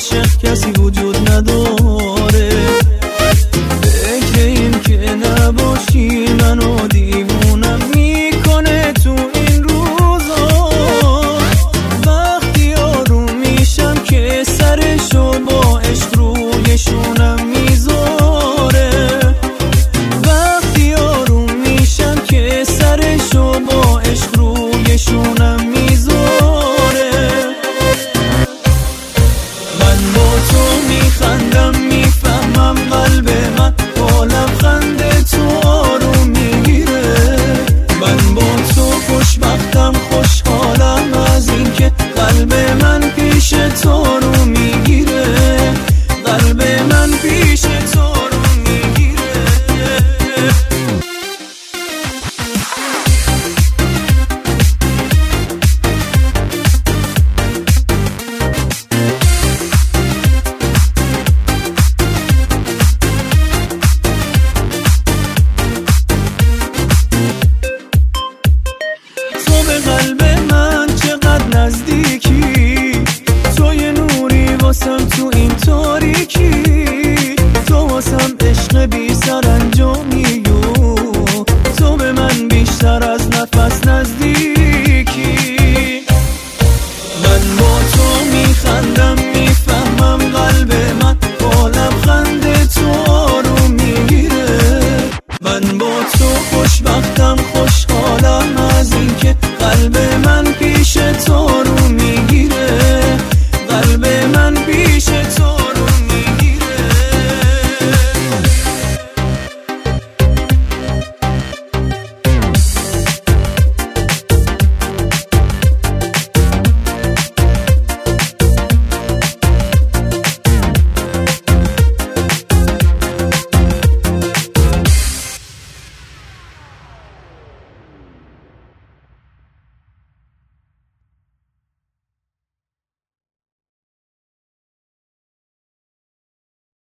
عاشق کسی وجود نداره. فکر این که نباشی منو دیوونم میکنه تو این روزا. وقتی آروم میشم که سرشو با عشق روی شونم میذاره. وقتی آروم میشم که سرشو با عشق روی شونم میذاره. من با تو میخندم میفهمم قلب من با لبخند تو آروم میگیره. من با تو خوشبختم خوشحالم از این که قلب من پیش تو